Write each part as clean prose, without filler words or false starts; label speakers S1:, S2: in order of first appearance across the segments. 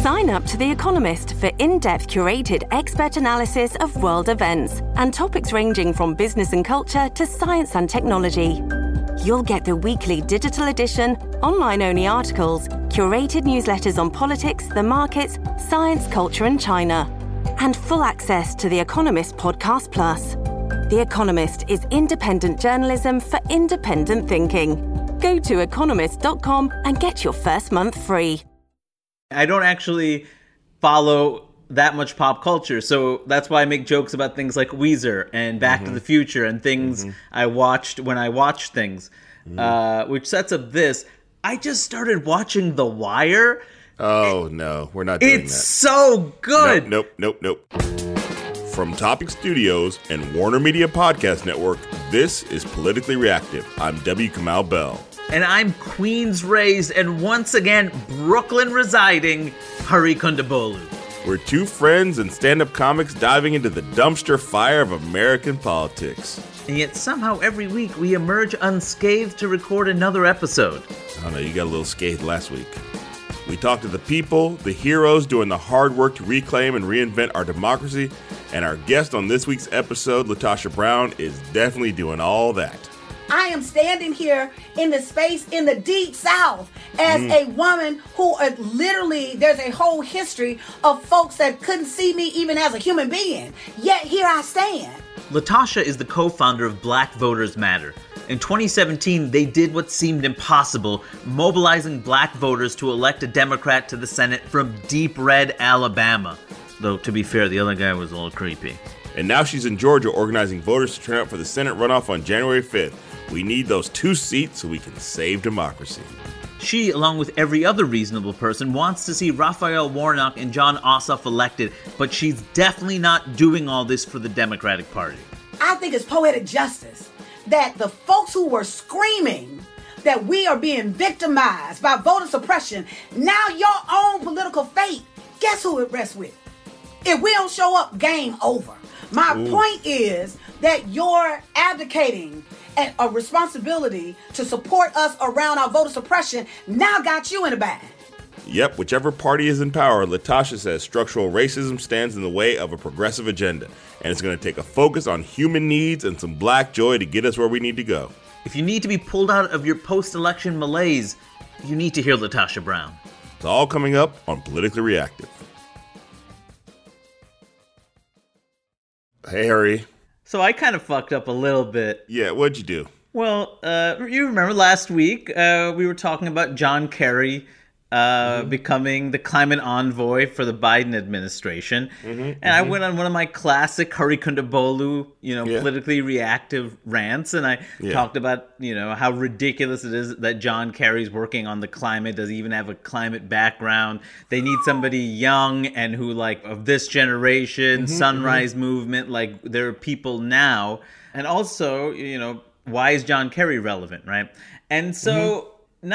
S1: Sign up to The Economist for in-depth curated expert analysis of world events and topics ranging from business and culture to science and technology. You'll get the weekly digital edition, online-only articles, curated newsletters on politics, the markets, science, culture and China, and full access to The Economist Podcast Plus. The Economist is independent journalism for independent thinking. Go to economist.com and get your first month free.
S2: I don't actually follow that much pop culture, so that's why I make jokes about things like Weezer and Back to the Future and things I watched when I watched things, which sets up this. I just started watching The Wire.
S3: Oh, no, we're not doing that.
S2: It's so good.
S3: Nope. From Topic Studios and Warner Media Podcast Network, this is Politically Reactive. I'm W. Kamau Bell.
S2: And I'm Queens-raised and once again Brooklyn-residing Hari Kondabolu.
S3: We're two friends and stand-up comics diving into the dumpster fire of American politics.
S2: And yet somehow every week we emerge unscathed to record another episode.
S3: Oh no, you got a little scathed last week. We talk to the people, the heroes doing the hard work to reclaim and reinvent our democracy, and our guest on this week's episode, LaTosha Brown, is definitely doing all that.
S4: I am standing here in the space in the deep South as a woman who literally, there's a whole history of folks that couldn't see me even as a human being. Yet here I stand.
S2: LaTosha is the co-founder of Black Voters Matter. In 2017, they did what seemed impossible, mobilizing black voters to elect a Democrat to the Senate from deep red Alabama. Though, to be fair, the other guy was a little creepy.
S3: And now she's in Georgia organizing voters to turn out for the Senate runoff on January 5th. We need those 2 seats so we can save democracy.
S2: She, along with every other reasonable person, wants to see Raphael Warnock and Jon Ossoff elected, but she's definitely not doing all this for the Democratic Party.
S4: I think it's poetic justice that the folks who were screaming that we are being victimized by voter suppression, now your own political fate, guess who it rests with? If we don't show up, game over. My point is that you're abdicating a responsibility to support us around our voter suppression now got you in a bag.
S3: Yep, whichever party is in power, LaTosha says structural racism stands in the way of a progressive agenda, and it's going to take a focus on human needs and some black joy to get us where we need to go.
S2: If you need to be pulled out of your post-election malaise, you need to hear LaTosha Brown.
S3: It's all coming up on Politically Reactive. Hey, Harry.
S2: So I kind of fucked up a little bit.
S3: Yeah, what'd you do?
S2: Well, you remember last week we were talking about John Kerry becoming the climate envoy for the Biden administration. I went on one of my classic Hari Kondabolu, politically reactive rants, and I talked about, how ridiculous it is that John Kerry's working on the climate, doesn't even have a climate background. They need somebody young and who, like, of this generation, Sunrise Movement, like, there are people now. And also, why is John Kerry relevant, right? And so,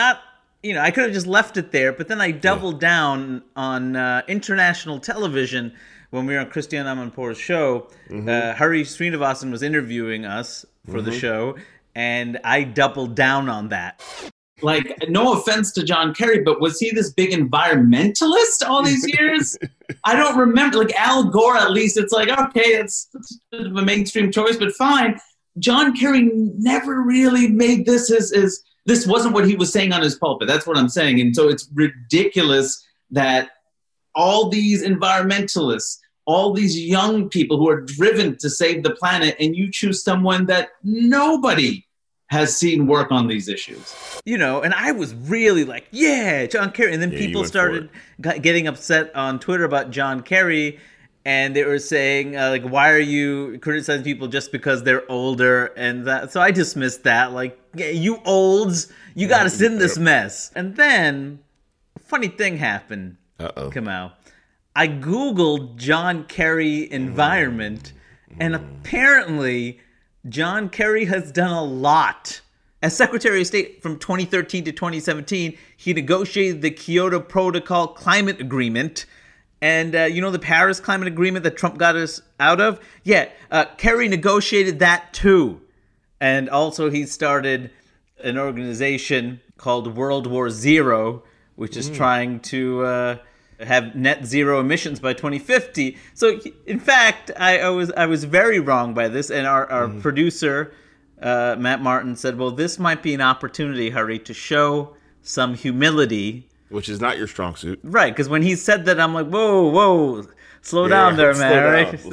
S2: I could have just left it there, but then I doubled down on international television when we were on Christiane Amanpour's show. Hari Srinivasan was interviewing us for the show, and I doubled down on that.
S5: Like, no offense to John Kerry, but was he this big environmentalist all these years? I don't remember. Like, Al Gore, at least, it's like, okay, that's a bit of a mainstream choice, but fine. John Kerry never really made this his this wasn't what he was saying on his pulpit. That's what I'm saying. And so it's ridiculous that all these environmentalists, all these young people who are driven to save the planet, and you choose someone that nobody has seen work on these issues.
S2: And I was really like, yeah, John Kerry. And then people started getting upset on Twitter about John Kerry. And they were saying, why are you criticizing people just because they're older? And that, so I dismissed that. Like, yeah, you olds, you got us in this mess. And then a funny thing happened. Kamau. I Googled John Kerry environment, and apparently John Kerry has done a lot. As Secretary of State from 2013 to 2017, he negotiated the Kyoto Protocol climate agreement. And the Paris Climate Agreement that Trump got us out of? Yeah, Kerry negotiated that too. And also he started an organization called World War Zero, which is trying to have net zero emissions by 2050. So in fact, I was very wrong by this. And our producer, Matt Martin, said, well, this might be an opportunity, Hari, to show some humility.
S3: Which is not your strong suit.
S2: Right, because when he said that, I'm like, whoa, slow down there, man. Right?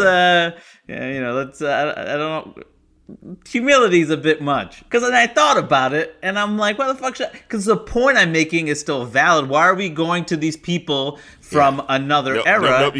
S2: Let's I don't know. Humility is a bit much. Because then I thought about it, and I'm like, why the fuck should I? Because the point I'm making is still valid. Why are we going to these people from another era?
S3: Nope, you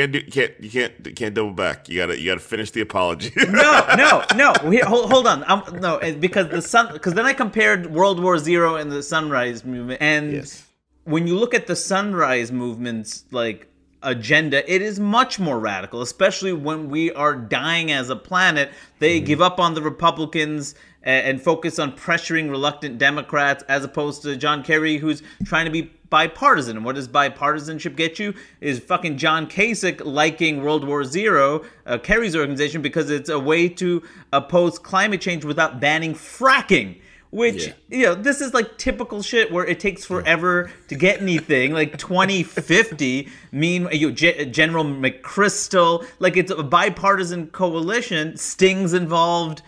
S3: can't double back. You gotta finish the apology.
S2: No. Hold on. Because then I compared World War Zero and the Sunrise Movement, and when you look at the Sunrise Movement's agenda, it is much more radical, especially when we are dying as a planet. They give up on the Republicans and focus on pressuring reluctant Democrats, as opposed to John Kerry, who's trying to be bipartisan. And what does bipartisanship get you? Is fucking John Kasich liking World War Zero, Kerry's organization, because it's a way to oppose climate change without banning fracking. Which, this is typical shit where it takes forever to get anything. 2050, General McChrystal, it's a bipartisan coalition, Sting's involved,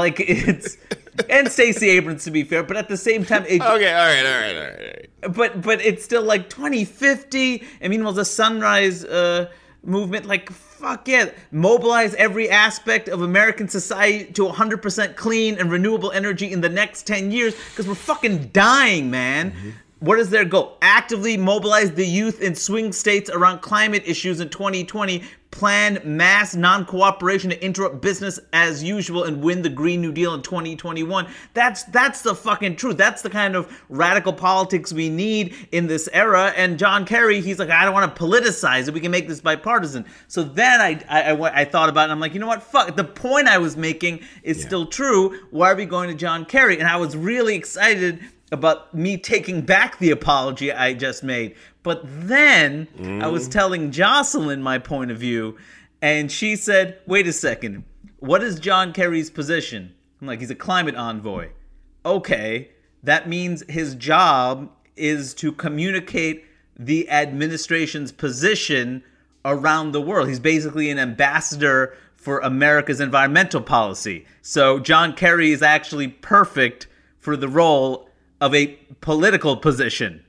S2: and Stacey Abrams, to be fair, but at the same time...
S3: Okay, all right.
S2: But it's still 2050, and meanwhile the Sunrise movement, fuck yeah, mobilize every aspect of American society to 100% clean and renewable energy in the next 10 years, because we're fucking dying, man. What is their goal? Actively mobilize the youth in swing states around climate issues in 2020, plan mass non-cooperation to interrupt business as usual, and win the Green New Deal in 2021. That's the fucking truth. That's the kind of radical politics we need in this era. And John Kerry, he's like, I don't want to politicize it. We can make this bipartisan. So then I thought about it, and I'm like, you know what? Fuck. The point I was making is still true. Why are we going to John Kerry? And I was really excited about me taking back the apology I just made. But then I was telling Jocelyn my point of view, and she said, wait a second, what is John Kerry's position? I'm like, he's a climate envoy. Okay, that means his job is to communicate the administration's position around the world. He's basically an ambassador for America's environmental policy. So John Kerry is actually perfect for the role of a political position.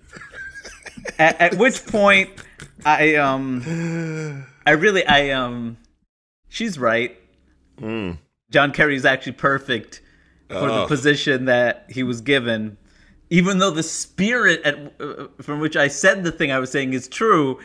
S2: At which point, she's right. John Kerry is actually perfect for the position that he was given. Even though the spirit from which I said the thing I was saying is true,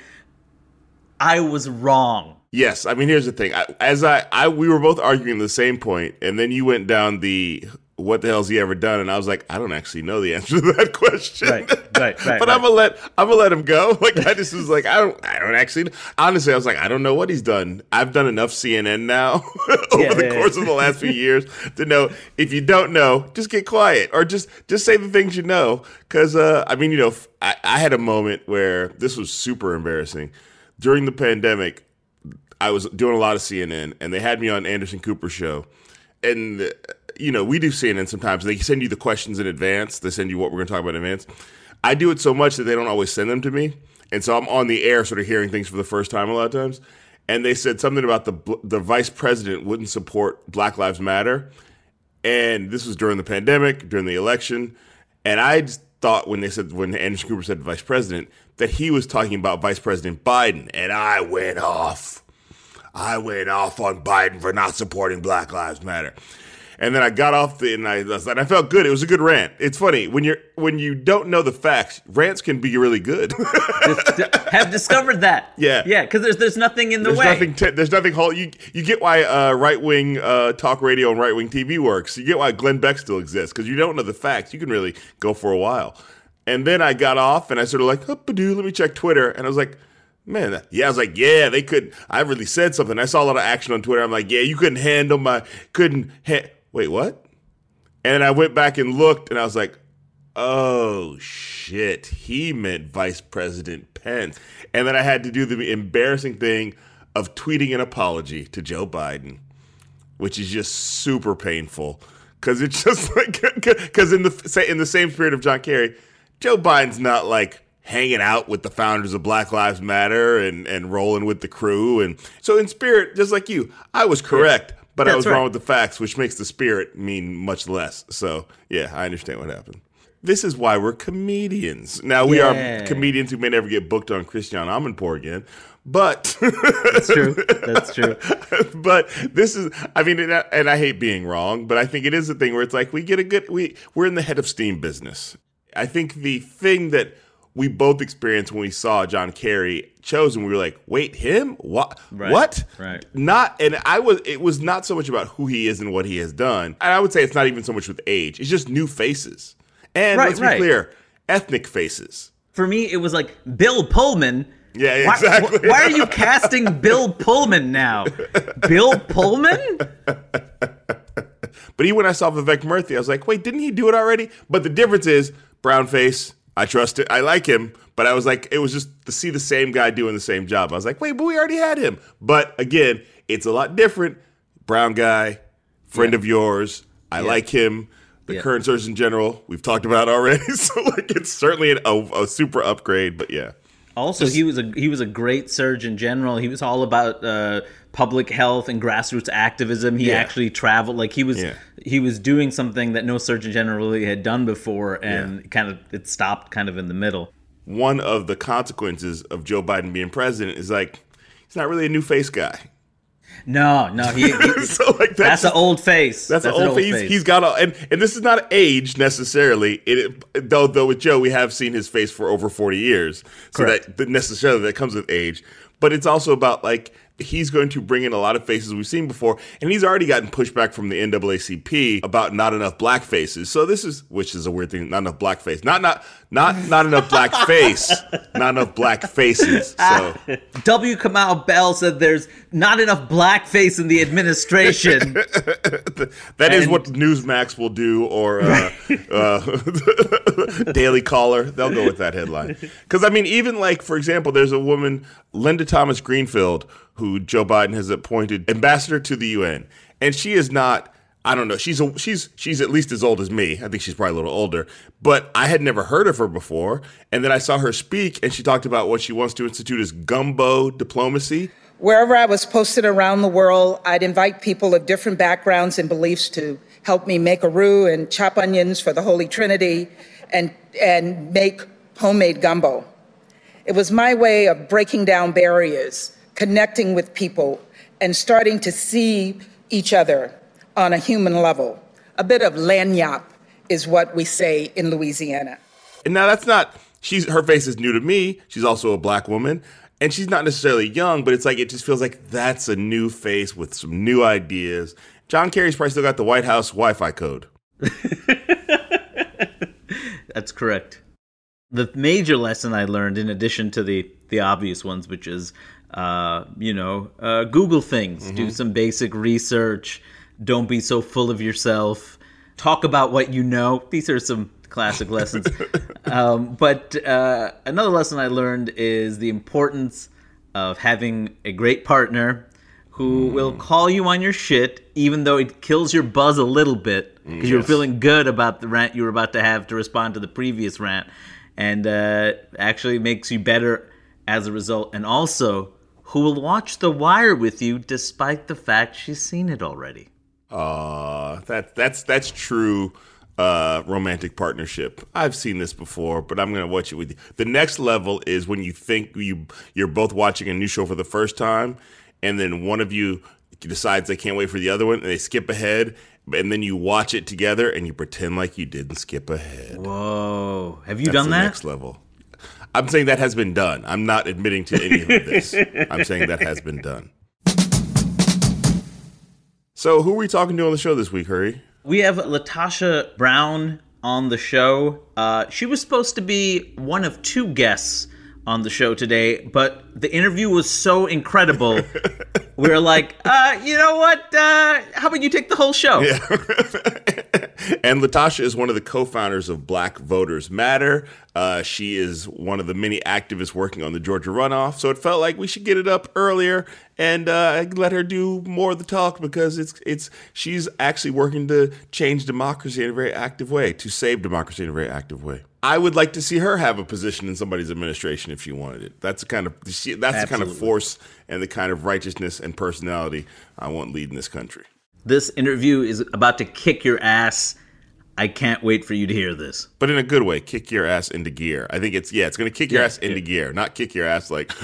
S2: I was wrong.
S3: Yes, I mean, here's the thing. We were both arguing the same point, and then you went down the what the hell's he ever done? And I was like, I don't actually know the answer to that question.
S2: Right.
S3: But I'm gonna let him go. I just was like, I don't actually. Honestly, I was like, I don't know what he's done. I've done enough CNN now over the course of the last few years to know if you don't know, just get quiet or just say the things you know. Because I had a moment where this was super embarrassing during the pandemic. I was doing a lot of CNN, and they had me on Anderson Cooper's show, and. We do CNN sometimes. They send you the questions in advance. They send you what we're going to talk about in advance. I do it so much that they don't always send them to me. And so I'm on the air sort of hearing things for the first time a lot of times. And they said something about the vice president wouldn't support Black Lives Matter. And this was during the pandemic, during the election. And I just thought when Anderson Cooper said vice president, that he was talking about Vice President Biden. And I went off. on Biden for not supporting Black Lives Matter. And then I got off and I felt good. It was a good rant. It's funny when you don't know the facts, rants can be really good.
S2: Have discovered that.
S3: Yeah,
S2: because there's nothing in the way.
S3: There's nothing. You get why right wing talk radio and right wing TV works. You get why Glenn Beck still exists, because you don't know the facts. You can really go for a while. And then I got off and I sort of let me check Twitter, and I was like, man, they could. I really said something. I saw a lot of action on Twitter. I'm like, yeah, you couldn't handle wait, what? And then I went back and looked, and I was like, oh, shit. He meant Vice President Pence. And then I had to do the embarrassing thing of tweeting an apology to Joe Biden, which is just super painful. Because it's just because in the same spirit of John Kerry, Joe Biden's not hanging out with the founders of Black Lives Matter and rolling with the crew. And so in spirit, just like you, I was correct, but I was wrong with the facts, which makes the spirit mean much less. So, yeah, I understand what happened. This is why we're comedians. Now, we are comedians who may never get booked on Christian Amanpour again, but...
S2: That's true. That's true.
S3: But this is, I mean, and I hate being wrong, but I think it is a thing where it's like we're in the head of steam business. I think the thing that we both experienced when we saw John Kerry chosen, we were like, wait, him? What?
S2: Right.
S3: What?
S2: Right.
S3: It was not so much about who he is and what he has done. And I would say it's not even so much with age. It's just new faces. And let's be clear, ethnic faces.
S2: For me, it was like Bill Pullman.
S3: Yeah, exactly.
S2: Why are you casting Bill Pullman now? Bill Pullman?
S3: But even when I saw Vivek Murthy, I was like, wait, didn't he do it already? But the difference is, brown face, I trust it. I like him. But I was like, it was just to see the same guy doing the same job. I was like, wait, but we already had him. But again, it's a lot different. Brown guy, friend of yours. I like him. The current Surgeon General, we've talked about already. So like, it's certainly a super upgrade. But yeah.
S2: Also, he was a great Surgeon General. He was all about public health and grassroots activism. He actually traveled, like he was doing something that no Surgeon General really had done before, and it stopped kind of in the middle.
S3: One of the consequences of Joe Biden being president is like he's not really a new face guy.
S2: No, he
S3: so like
S2: that's an old face.
S3: That's an old face. He's got and this is not age necessarily. Though with Joe we have seen his face for over 40 years, so that comes with age. But it's also about like he's going to bring in a lot of faces we've seen before, and he's already gotten pushback from the NAACP about not enough black faces. So this is, which is a weird thing, not enough black face, not enough black face, not enough black faces. So
S2: W. Kamau Bell said there's not enough blackface in the administration.
S3: That is what Newsmax will do, or Daily Caller. They'll go with that headline. Because I mean, even like for example, there's a woman, Linda Thomas Greenfield, who Joe Biden has appointed ambassador to the UN. And she is not, I don't know, she's at least as old as me. I think she's probably a little older. But I had never heard of her before. And then I saw her speak, and she talked about what she wants to institute as gumbo diplomacy.
S6: Wherever I was posted around the world, I'd invite people of different backgrounds and beliefs to help me make a roux and chop onions for the Holy Trinity and make homemade gumbo. It was my way of breaking down barriers, connecting with people, and starting to see each other on a human level. A bit of lagniappe is what we say in Louisiana.
S3: And now that's not, her face is new to me. She's also a black woman. And she's not necessarily young, but it's like, it just feels like that's a new face with some new ideas. John Kerry's probably still got the White House Wi-Fi code.
S2: That's correct. The major lesson I learned, in addition to the obvious ones, which is, Google things, do some basic research, don't be so full of yourself, talk about what you know. These are some classic lessons. But another lesson I learned is the importance of having a great partner who will call you on your shit, even though it kills your buzz a little bit, because you're feeling good about the rant you were about to have to respond to the previous rant, and actually makes you better as a result. And also, who will watch The Wire with you despite the fact she's seen it already.
S3: That's true romantic partnership. I've seen this before, but I'm going to watch it with you. The next level is when you think you're both watching a new show for the first time, and then one of you decides they can't wait for the other one, and they skip ahead, and then you watch it together, and you pretend like you didn't skip ahead.
S2: Whoa. Have you done that?
S3: That's the next level. I'm saying that has been done. I'm not admitting to any of this. I'm saying that has been done. So who are we talking to on the show this week, Hurry?
S2: We have LaTosha Brown on the show. She was supposed to be one of two guests on the show today, but the interview was so incredible. We were like, you know what? How about you take the whole show?
S3: Yeah. And LaTosha is one of the co-founders of Black Voters Matter. She is one of the many activists working on the Georgia runoff. So it felt like we should get it up earlier and let her do more of the talk, because she's actually working to change democracy in a very active way, to save democracy in a very active way. I would like to see her have a position in somebody's administration if she wanted it. That's the kind of force and the kind of righteousness and personality I want leading this country.
S2: This interview is about to kick your ass. I can't wait for you to hear this.
S3: But in a good way, kick your ass into gear. I think it's going to kick your ass into gear, not kick your ass like...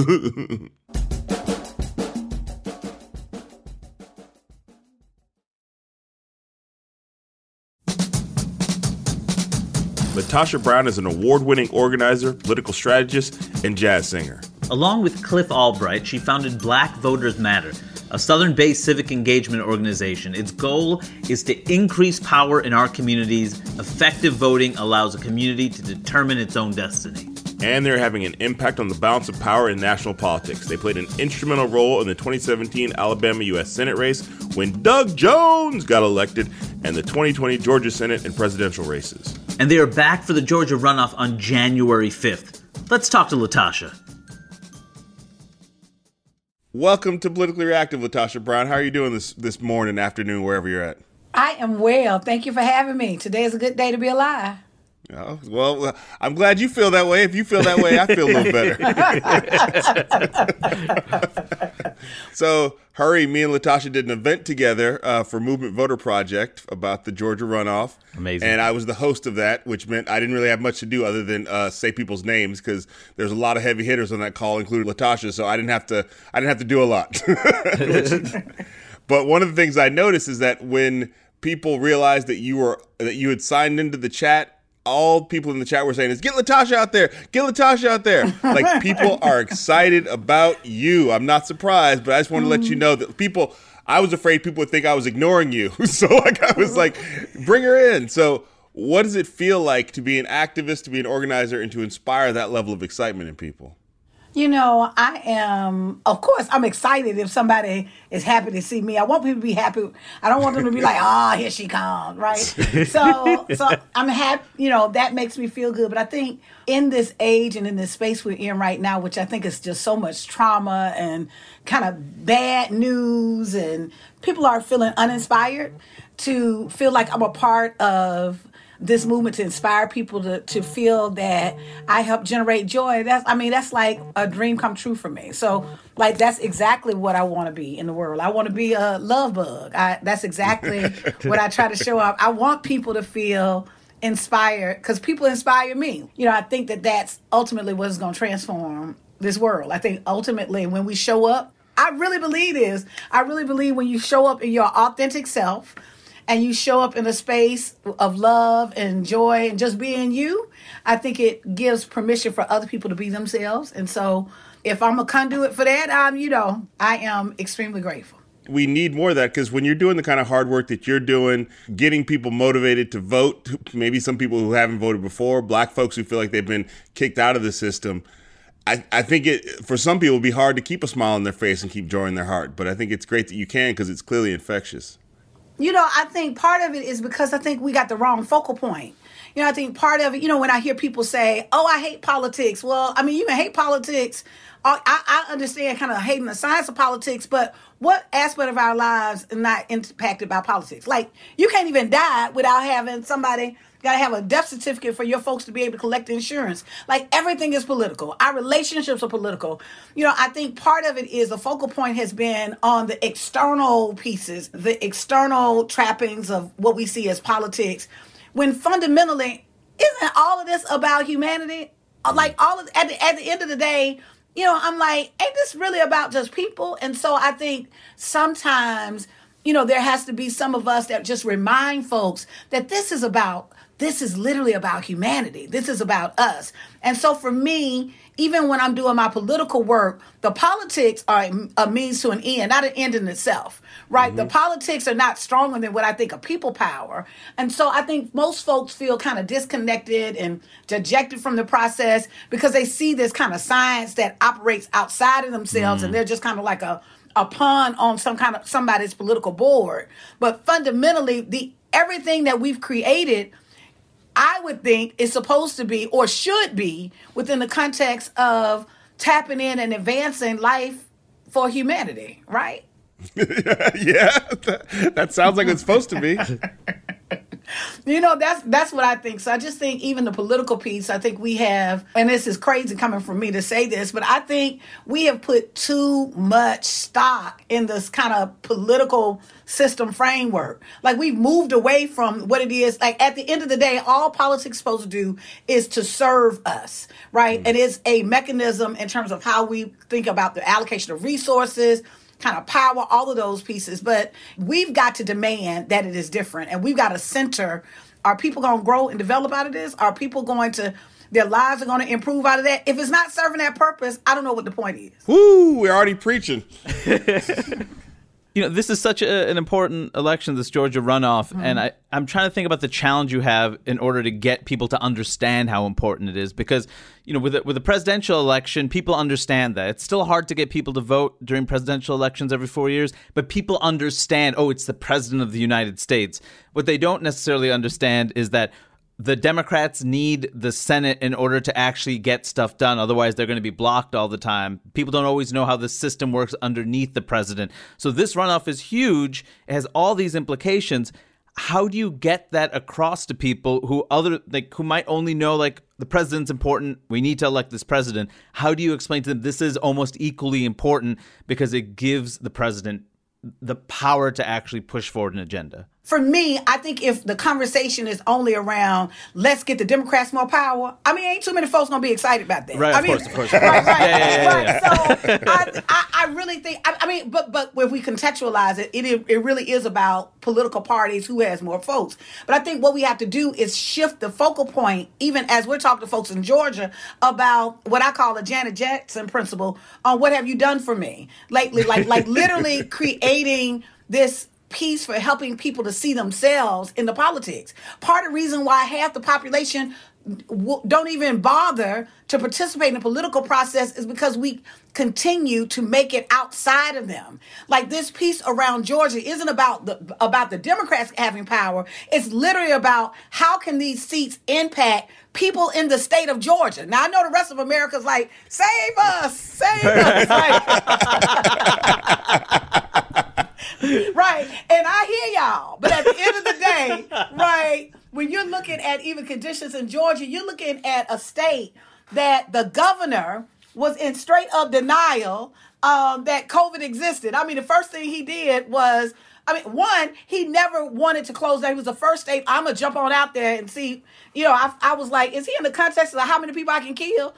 S3: LaTosha Brown is an award-winning organizer, political strategist, and jazz singer.
S2: Along with Cliff Albright, she founded Black Voters Matter, a Southern-based civic engagement organization. Its goal is to increase power in our communities. Effective voting allows a community to determine its own destiny.
S3: And they're having an impact on the balance of power in national politics. They played an instrumental role in the 2017 Alabama U.S. Senate race when Doug Jones got elected, and the 2020 Georgia Senate and presidential races.
S2: And they are back for the Georgia runoff on January 5th. Let's talk to LaTosha.
S3: Welcome to Politically Reactive, LaTosha Brown. How are you doing this morning, afternoon, wherever you're at?
S4: I am well. Thank you for having me. Today is a good day to be alive.
S3: Oh, well, I'm glad you feel that way. If you feel that way, I feel a little better. So, hurry, me and LaTosha did an event together for Movement Voter Project about the Georgia runoff.
S2: Amazing.
S3: And I was the host of that, which meant I didn't really have much to do other than say people's names because there's a lot of heavy hitters on that call, including LaTosha. So I didn't have to do a lot. But one of the things I noticed is that when people realized that you had signed into the chat, all people in the chat were saying is, get LaTosha out there. Get LaTosha out there. Like, people are excited about you. I'm not surprised, but I just want to let you know that I was afraid people would think I was ignoring you. So I was like, bring her in. So what does it feel like to be an activist, to be an organizer, and to inspire that level of excitement in people?
S4: You know, of course, I'm excited if somebody is happy to see me. I want people to be happy. I don't want them to be like, oh, here she comes, right? So I'm happy, that makes me feel good. But I think in this age and in this space we're in right now, which I think is just so much trauma and kind of bad news, and people are feeling uninspired, to feel like I'm a part of this movement to inspire people to feel that I help generate joy. That's like a dream come true for me. So like, that's exactly what I want to be in the world. I want to be a love bug. That's exactly what I try to show up. I want people to feel inspired because people inspire me. I think that that's ultimately what is going to transform this world. I think ultimately when we show up, I really believe this. I really believe when you show up in your authentic self, and you show up in a space of love and joy and just being you, I think it gives permission for other people to be themselves. And so if I'm a conduit for that, I am extremely grateful.
S3: We need more of that, because when you're doing the kind of hard work that you're doing, getting people motivated to vote, maybe some people who haven't voted before, Black folks who feel like they've been kicked out of the system, I think for some people it'd be hard to keep a smile on their face and keep joy in their heart. But I think it's great that you can, because it's clearly infectious.
S4: I think part of it is because I think we got the wrong focal point. I think part of it, when I hear people say, oh, I hate politics. Well, you can hate politics. I understand kind of hating the science of politics, but what aspect of our lives is not impacted by politics? Like, you can't even die without having somebody got to have a death certificate for your folks to be able to collect insurance. Like, everything is political. Our relationships are political. I think part of it is the focal point has been on the external pieces, the external trappings of what we see as politics, when fundamentally, isn't all of this about humanity? Like, at the end of the day, I'm like, ain't this really about just people? And so I think sometimes, there has to be some of us that just remind folks that this is literally about humanity. This is about us. And so for me, even when I'm doing my political work, the politics are a means to an end, not an end in itself, right? Mm-hmm. The politics are not stronger than what I think of people power. And so I think most folks feel kind of disconnected and dejected from the process because they see this kind of science that operates outside of themselves, and they're just kind of like a pawn on somebody's political board. But fundamentally, everything that we've created, I would think, is supposed to be or should be within the context of tapping in and advancing life for humanity, right?
S3: Yeah, that sounds like it's supposed to be.
S4: That's what I think. So I just think even the political piece, I think we have, and this is crazy coming from me to say this, but I think we have put too much stock in this kind of political system framework. Like, we've moved away from what it is. Like, at the end of the day, all politics is supposed to do is to serve us, right? And it's a mechanism in terms of how we think about the allocation of resources, kind of power, all of those pieces. But we've got to demand that it is different. And we've got to center, are people going to grow and develop out of this? Are people going to, their lives are going to improve out of that? If it's not serving that purpose, I don't know what the point is.
S3: Woo, we're already preaching.
S2: This is such an important election, this Georgia runoff, and I'm trying to think about the challenge you have in order to get people to understand how important it is, because, with a presidential election, people understand that. It's still hard to get people to vote during presidential elections every 4 years, but people understand, it's the president of the United States. What they don't necessarily understand is that the Democrats need the Senate in order to actually get stuff done. Otherwise, they're going to be blocked all the time. People don't always know how the system works underneath the president. So this runoff is huge. It has all these implications. How do you get that across to people who might only know, the president's important, we need to elect this president? How do you explain to them this is almost equally important because it gives the president the power to actually push forward an agenda?
S4: For me, I think if the conversation is only around, let's get the Democrats more power, ain't too many folks going to be excited about that.
S2: Right, of course.
S4: Right.
S2: Yeah.
S4: So I really think, but if we contextualize it, it really is about political parties, who has more votes. But I think what we have to do is shift the focal point, even as we're talking to folks in Georgia about what I call the Janet Jackson principle on what have you done for me lately, like literally creating this piece for helping people to see themselves in the politics. Part of the reason why half the population don't even bother to participate in the political process is because we continue to make it outside of them. Like, this piece around Georgia isn't about the Democrats having power. It's literally about how can these seats impact people in the state of Georgia. Now, I know the rest of America's like, save us. Right. And I hear y'all. But at the end of the day, right, when you're looking at even conditions in Georgia, you're looking at a state that the governor was in straight up denial that COVID existed. The first thing he did was, he never wanted to close down. He was the first state. I'm going to jump on out there and see, I was like, is he in the context of how many people I can kill?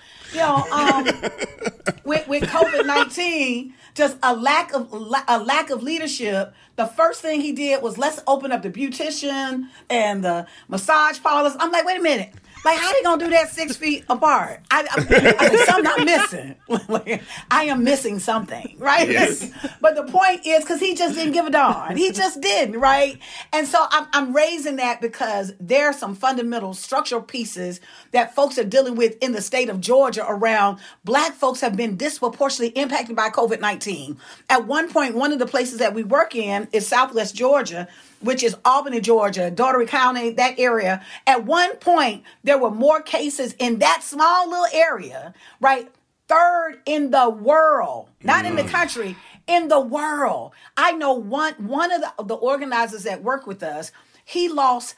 S4: With COVID-19, just a lack of leadership. The first thing he did was, let's open up the beautician and the massage parlors. I'm like, wait a minute. Like, how they gonna do that 6 feet apart? I something I'm missing. I am missing something, right?
S3: Yes.
S4: But the point is, because he just didn't give a darn. He just didn't, right? And so I'm raising that because there are some fundamental structural pieces that folks are dealing with in the state of Georgia around Black folks have been disproportionately impacted by COVID-19. At one point, one of the places that we work in is Southwest Georgia, which is Albany, Georgia, Daugherty County, that area. At one point, there were more cases in that small little area, right? Third in the world, not in the country, in the world. I know one of the organizers that work with us, he lost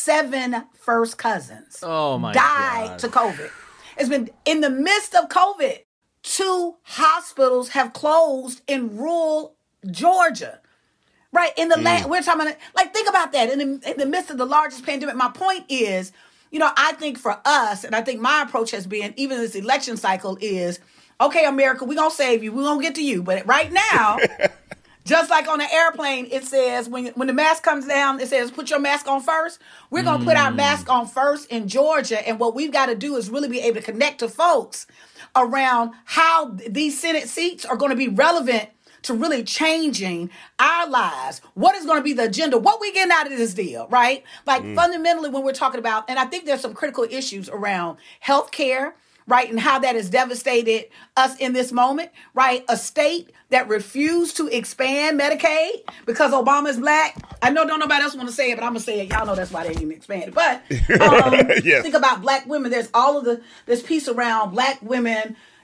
S4: 7 first cousins.
S2: Oh my
S4: died
S2: God.
S4: to COVID. It's been in the midst of COVID. 2 hospitals have closed in rural Georgia. Right, in the land, we're talking about, think about that, in the midst of the largest pandemic. My point is, I think for us, and I think my approach has been, even this election cycle, is, okay, America, we're going to save you, we're going to get to you. But right now, just like on an airplane, it says, when the mask comes down, it says, put your mask on first. We're going to put our mask on first in Georgia, and what we've got to do is really be able to connect to folks around how these Senate seats are going to be relevant to really changing our lives. What is going to be the agenda? What we getting out of this deal, right? Fundamentally, when we're talking about, and I think there's some critical issues around healthcare, right? And how that has devastated us in this moment, right? A state that refused to expand Medicaid because Obama is Black. I know don't nobody else want to say it, but I'm going to say it. Y'all know that's why they didn't even expand it. But
S3: Yes.
S4: Think about Black women. There's all of this piece around Black women,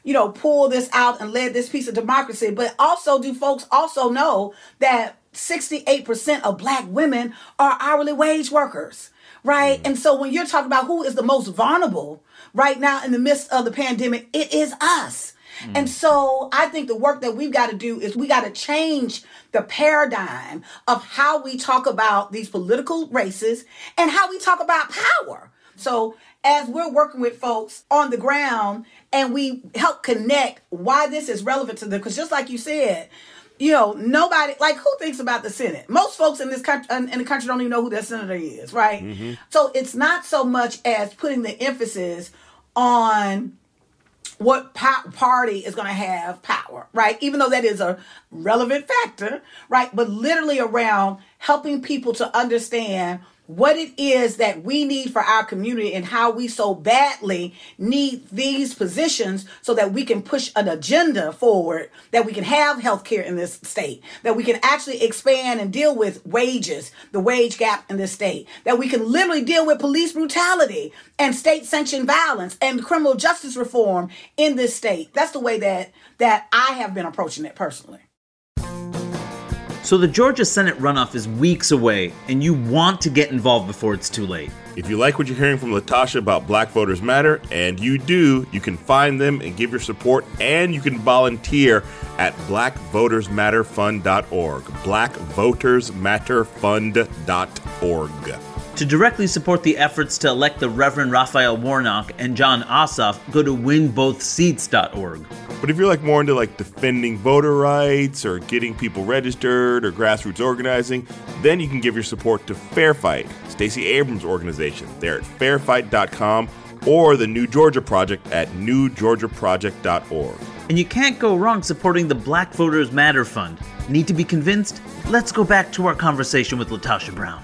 S4: pull this out and led this piece of democracy. But also, do folks also know that 68% of Black women are hourly wage workers, right? And so when you're talking about who is the most vulnerable right now in the midst of the pandemic, it is us. And so I think the work that we've got to do is we got to change the paradigm of how we talk about these political races and how we talk about power. So as we're working with folks on the ground and we help connect why this is relevant to them, because just like you said, nobody, who thinks about the Senate? Most folks in this country, in the country, don't even know who their senator is, right? So it's not so much as putting the emphasis on what party is going to have power, right? Even though that is a relevant factor, right? But literally around helping people to understand what it is that we need for our community and how we so badly need these positions so that we can push an agenda forward, that we can have healthcare in this state, that we can actually expand and deal with wages, the wage gap in this state, that we can literally deal with police brutality and state-sanctioned violence and criminal justice reform in this state. That's the way that I have been approaching it personally.
S2: So the Georgia Senate runoff is weeks away, and you want to get involved before it's too late.
S3: If you like what you're hearing from LaTosha about Black Voters Matter, and you do, you can find them and give your support, and you can volunteer at blackvotersmatterfund.org. blackvotersmatterfund.org.
S2: To directly support the efforts to elect the Reverend Raphael Warnock and Jon Ossoff, go to winbothseats.org.
S3: But if you're more into defending voter rights or getting people registered or grassroots organizing, then you can give your support to Fair Fight, Stacey Abrams' organization. They're at fairfight.com or the New Georgia Project at newgeorgiaproject.org.
S2: And you can't go wrong supporting the Black Voters Matter Fund. Need to be convinced? Let's go back to our conversation with LaTosha Brown.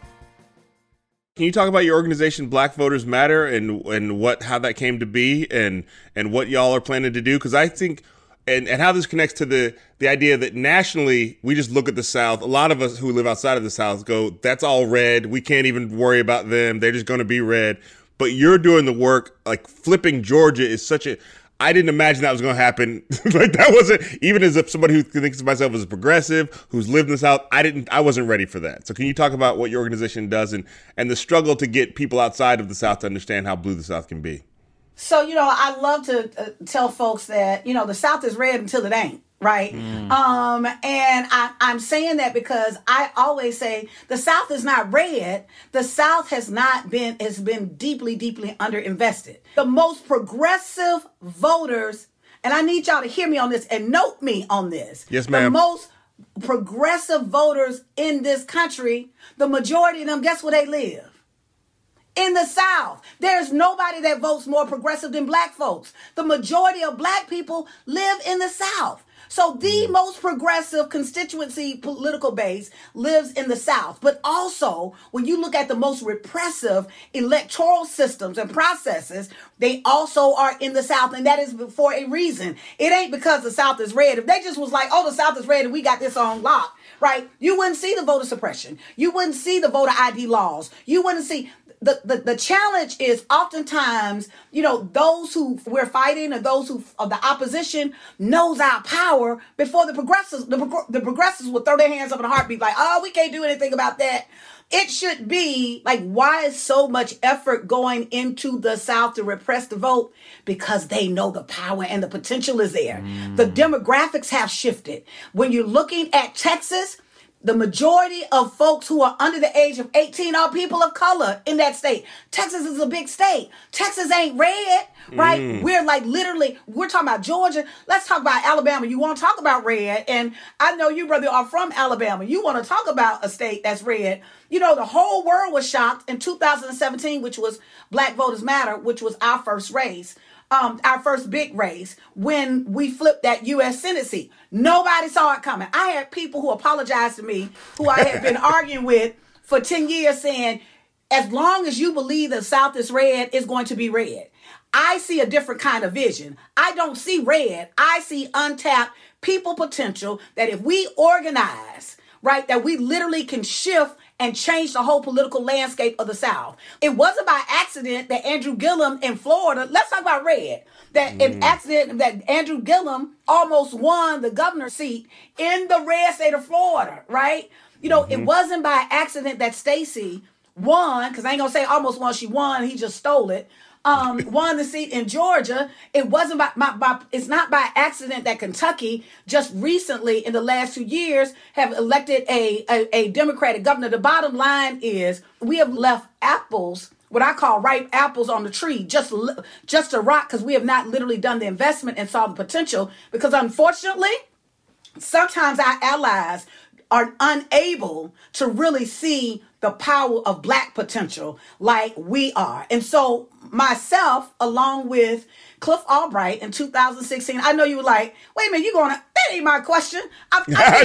S3: Can you talk about your organization, Black Voters Matter, and how that came to be and what y'all are planning to do? Because I think, and how this connects to the idea that nationally, we just look at the South. A lot of us who live outside of the South go, that's all red. We can't even worry about them. They're just going to be red. But you're doing the work, flipping Georgia is such a... I didn't imagine that was going to happen. That wasn't, even as somebody who thinks of myself as a progressive, who's lived in the South, I wasn't ready for that. So can you talk about what your organization does and the struggle to get people outside of the South to understand how blue the South can be?
S4: So, I love to tell folks that, the South is red until it ain't. Right. And I'm saying that because I always say the South is not red. The South has been deeply, deeply underinvested. The most progressive voters, and I need y'all to hear me on this and note me on this.
S3: Yes, ma'am.
S4: The most progressive voters in this country, the majority of them, guess where they live? In the South. There's nobody that votes more progressive than Black folks. The majority of Black people live in the South. So the most progressive constituency political base lives in the South. But also, when you look at the most repressive electoral systems and processes, they also are in the South. And that is for a reason. It ain't because the South is red. If they just was like, oh, the South is red and we got this on lock, right? You wouldn't see the voter suppression. You wouldn't see the voter ID laws. You wouldn't see... The challenge is oftentimes, those who we're fighting or those who of the opposition knows our power before the progressives. The progressives will throw their hands up in a heartbeat like, oh, we can't do anything about that. It should be why is so much effort going into the South to repress the vote? Because they know the power and the potential is there. The demographics have shifted. When you're looking at Texas, the majority of folks who are under the age of 18 are people of color in that state. Texas is a big state. Texas ain't red, right? We're we're talking about Georgia. Let's talk about Alabama. You want to talk about red. And I know you, brother, are from Alabama. You want to talk about a state that's red. The whole world was shocked in 2017, which was Black Voters Matter, which was our first race. Our first big race when we flipped that U.S. Senate seat. Nobody saw it coming. I had people who apologized to me, who I had been arguing with for 10 years saying, as long as you believe the South is red, it's going to be red. I see a different kind of vision. I don't see red. I see untapped people potential that if we organize, right, that we literally can shift and changed the whole political landscape of the South. It wasn't by accident that Andrew Gillum in Florida, let's talk about red, that an accident that Andrew Gillum almost won the governor's seat in the red state of Florida, right? You know, it wasn't by accident that Stacey won, because I ain't gonna say almost won, she won, he just stole it. Won the seat in Georgia. It wasn't it's not by accident that Kentucky just recently in the last 2 years have elected a Democratic governor. The bottom line is we have left apples, what I call ripe apples on the tree, just to rot, because we have not literally done the investment and saw the potential. Because unfortunately, sometimes our allies are unable to really see the power of Black potential like we are. And so myself, along with Cliff Albright in 2016, I know you were like, wait a minute, you going to, that ain't my question.
S3: No.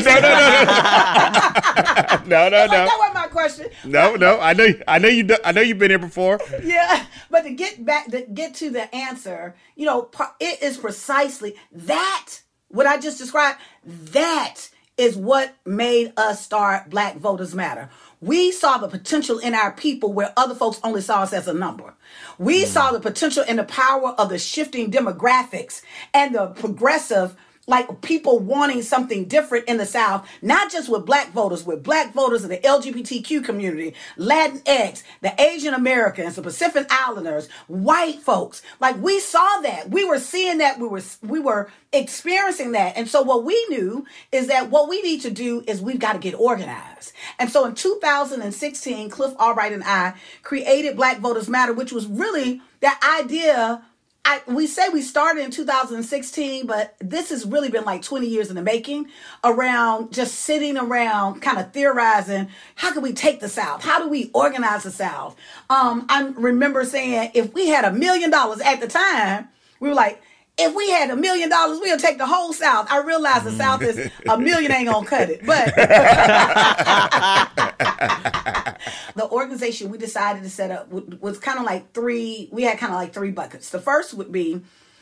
S4: That wasn't my question.
S3: No. I know you've been here before.
S4: Yeah. But to get to the answer, you know, it is precisely that, what I just described, that is what made us start Black Voters Matter. We saw the potential in our people where other folks only saw us as a number. We saw the potential in the power of the shifting demographics and the progressive, like people wanting something different in the South, not just with Black voters in the LGBTQ community, Latinx, the Asian Americans, the Pacific Islanders, white folks. Like we saw that. We were seeing that. We were experiencing that. And so what we knew is that what we need to do is we've got to get organized. And so in 2016, Cliff Albright and I created Black Voters Matter, which was really that idea. We say we started in 2016, but this has really been like 20 years in the making, around just sitting around kind of theorizing, how can we take the South? How do we organize the South? I remember saying, if we had $1 million at the time, we were like, if we had $1 million, we'll take the whole South. I realize the South is $1 million ain't gonna cut it, but the organization we decided to set up was kind of like three buckets. The first would be,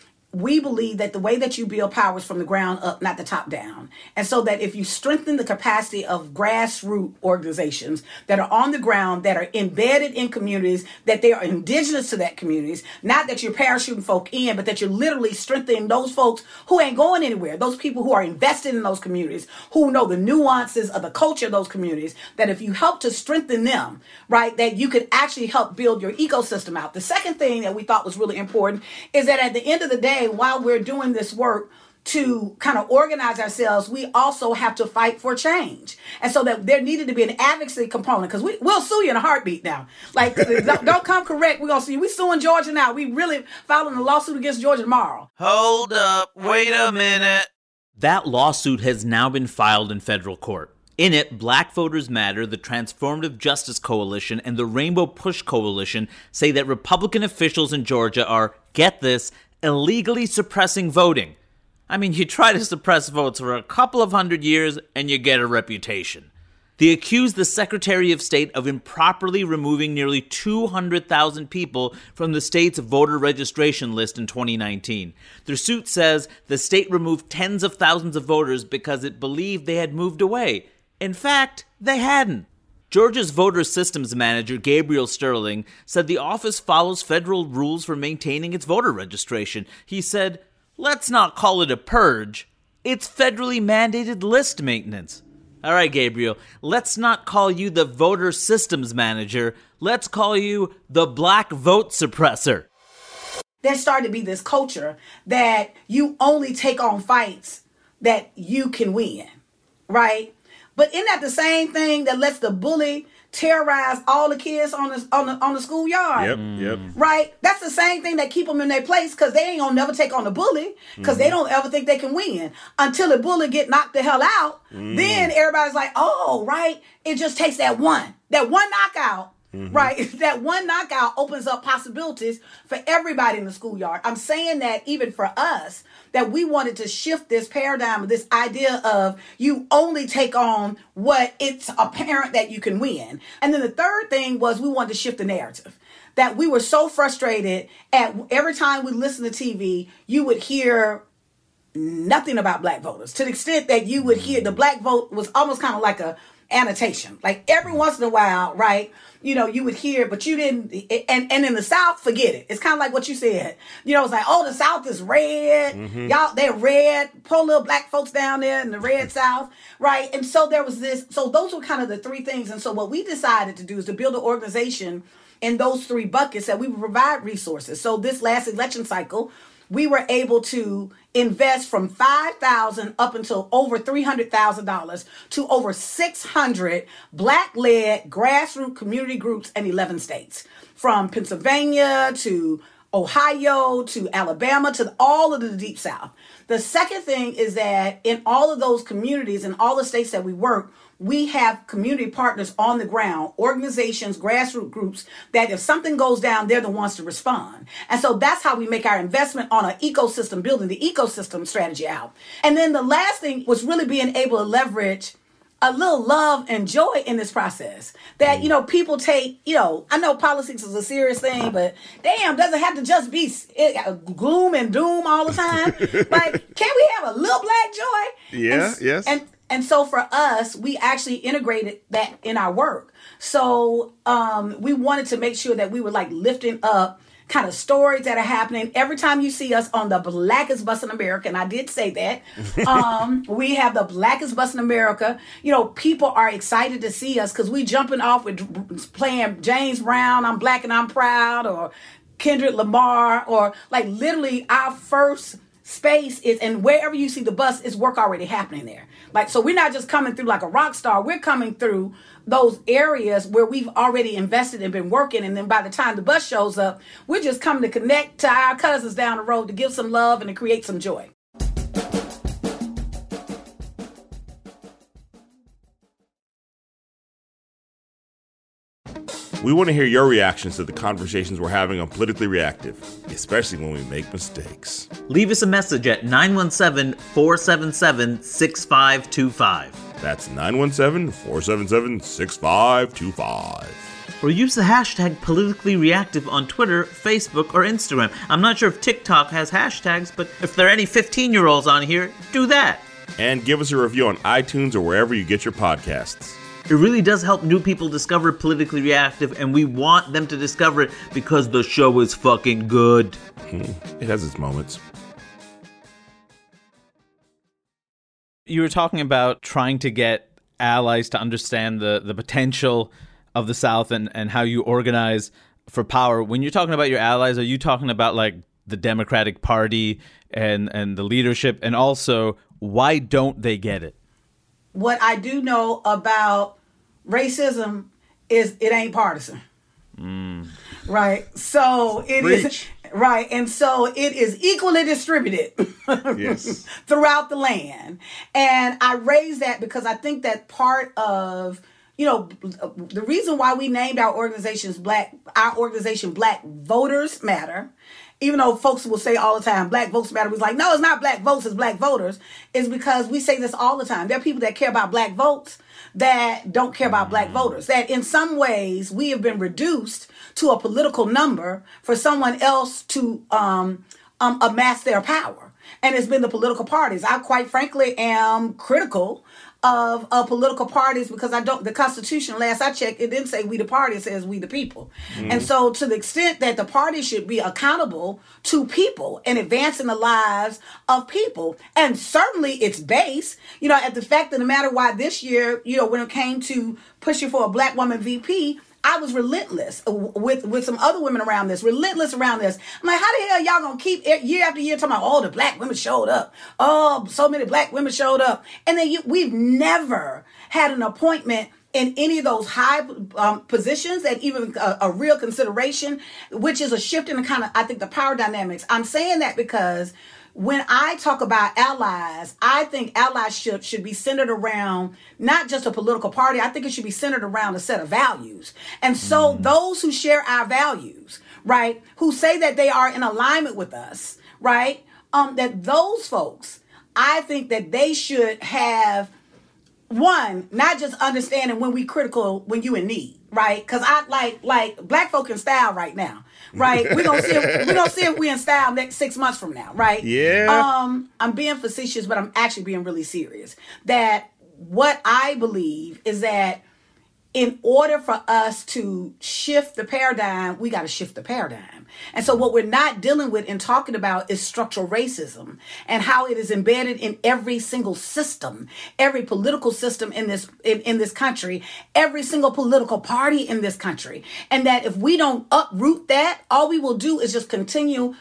S4: we believe that the way that you build power is from the ground up, not the top down. And so that if you strengthen the capacity of grassroots organizations that are on the ground, that are embedded in communities, that they are indigenous to that communities, not that you're parachuting folk in, but that you're literally strengthening those folks who ain't going anywhere, those people who are invested in those communities, who know the nuances of the culture of those communities, that if you help to strengthen them, right, that you could actually help build your ecosystem out. The second thing that we thought was really important is that at the end of the day, while we're doing this work to kind of organize ourselves, we also have to fight for change. And so that there needed to be an advocacy component, because we'll sue you in a heartbeat now. Like, don't come correct. We're going to sue you. We're suing Georgia now. We really filing a lawsuit against Georgia tomorrow.
S2: Hold up. Wait a minute.
S7: That lawsuit has now been filed in federal court. In it, Black Voters Matter, the Transformative Justice Coalition, and the Rainbow Push Coalition say that Republican officials in Georgia are, get this, illegally suppressing voting. I mean, you try to suppress votes for a couple of 100 years and you get a reputation. They accuse the Secretary of State of improperly removing nearly 200,000 people from the state's voter registration list in 2019. Their suit says the state removed tens of thousands of voters because it believed they had moved away. In fact, they hadn't. Georgia's voter systems manager, Gabriel Sterling, said the office follows federal rules for maintaining its voter registration. He said, let's not call it a purge. It's federally mandated list maintenance. All right, Gabriel, let's not call you the voter systems manager. Let's call you the black vote suppressor.
S4: There started to be this culture that you only take on fights that you can win, right? But isn't that the same thing that lets the bully terrorize all the kids on the schoolyard?
S3: Yep.
S4: Right? That's the same thing that keep them in their place, because they ain't gonna never take on the bully, because they don't ever think they can win until the bully get knocked the hell out. Then everybody's like, oh, right. It just takes that one knockout. Right? That one knockout opens up possibilities for everybody in the schoolyard. I'm saying that even for us, that we wanted to shift this paradigm, this idea of you only take on what it's apparent that you can win. And then the third thing was we wanted to shift the narrative. That we were so frustrated at every time we listened to TV, you would hear nothing about black voters, to the extent that you would hear the black vote was almost kind of like annotation. Like every once in a while, right? You know, you would hear, but you didn't. And in the South, forget it. It's kind of like what you said. You know, it's like, oh, the South is red. Y'all, they're red. Poor little black folks down there in the red South, right? And so there was this. So those were kind of the three things. And so what we decided to do is to build an organization in those three buckets that we would provide resources. So this last election cycle, we were able to invest from $5,000 up until over $300,000 to over 600 Black-led grassroots community groups in 11 states, from Pennsylvania to Ohio to Alabama to all of the Deep South. The second thing is that in all of those communities, in all the states that we work, we have community partners on the ground, organizations, grassroots groups, that if something goes down, they're the ones to respond. And so that's how we make our investment on an ecosystem, building the ecosystem strategy out. And then the last thing was really being able to leverage a little love and joy in this process. That, you know, people take, you know, I know politics is a serious thing, but damn, doesn't have to just be gloom and doom all the time. Like, can we have a little black joy?
S3: Yeah, yes.
S4: And so for us, we actually integrated that in our work. So we wanted to make sure that we were like lifting up kind of stories that are happening. Every time you see us on the blackest bus in America, and I did say that, we have the blackest bus in America. You know, people are excited to see us because we jumping off with playing James Brown, I'm Black and I'm Proud, or Kendrick Lamar, or like literally our first space is, and wherever you see the bus, is work already happening there. Like, so we're not just coming through like a rock star. We're coming through those areas where we've already invested and been working. And then by the time the bus shows up, we're just coming to connect to our cousins down the road to give some love and to create some joy.
S3: We want to hear your reactions to the conversations we're having on Politically Reactive, especially when we make mistakes.
S7: Leave us a message at 917-477-6525.
S3: That's 917-477-6525.
S7: Or use the hashtag Politically Reactive on Twitter, Facebook, or Instagram. I'm not sure if TikTok has hashtags, but if there are any 15-year-olds on here, do that.
S3: And give us a review on iTunes or wherever you get your podcasts.
S7: It really does help new people discover Politically Reactive, and we want them to discover it because the show is fucking good.
S3: It has its moments.
S2: You were talking about trying to get allies to understand the potential of the South and how you organize for power. When you're talking about your allies, are you talking about like the Democratic Party and the leadership? And also, why don't they get it?
S4: What I do know about racism is it ain't partisan. Right? So it is, right? And so it is equally distributed
S3: Yes.
S4: throughout the land. And I raise that because I think that part of, you know, the reason why we named our organization Black Voters Matter, even though folks will say all the time, Black Votes Matter, was like, no, it's not Black votes, it's Black voters, is because we say this all the time. There are people that care about Black votes that don't care about Black voters. That in some ways we have been reduced to a political number for someone else to amass their power. And it's been the political parties. I quite frankly am critical of political parties because the Constitution, last I checked, it didn't say we the party, it says we the people. And so to the extent that the party should be accountable to people and advancing the lives of people, and certainly its base, you know, at the fact that no matter why this year, you know, when it came to pushing for a Black woman VP, I was relentless with some other women around this, relentless around this. I'm like, how the hell y'all gonna keep year after year talking about, oh, the Black women showed up. Oh, so many Black women showed up. And then we've never had an appointment in any of those high positions that even a real consideration, which is a shift in the kind of, I think, the power dynamics. I'm saying that because when I talk about allies, I think allyship should be centered around not just a political party. I think it should be centered around a set of values. And so those who share our values, right, who say that they are in alignment with us, right, that those folks, I think that they should have, one, not just understanding when we critical, when you in need, right? Because I like Black folk in style right now. Right, we're gonna see if we in style next 6 months from now, right?
S3: Yeah.
S4: I'm being facetious, but I'm actually being really serious. That what I believe is that in order for us to shift the paradigm, we got to shift the paradigm. And so what we're not dealing with and talking about is structural racism and how it is embedded in every single system, every political system in this country, every single political party in this country. And that if we don't uproot that, all we will do is just continue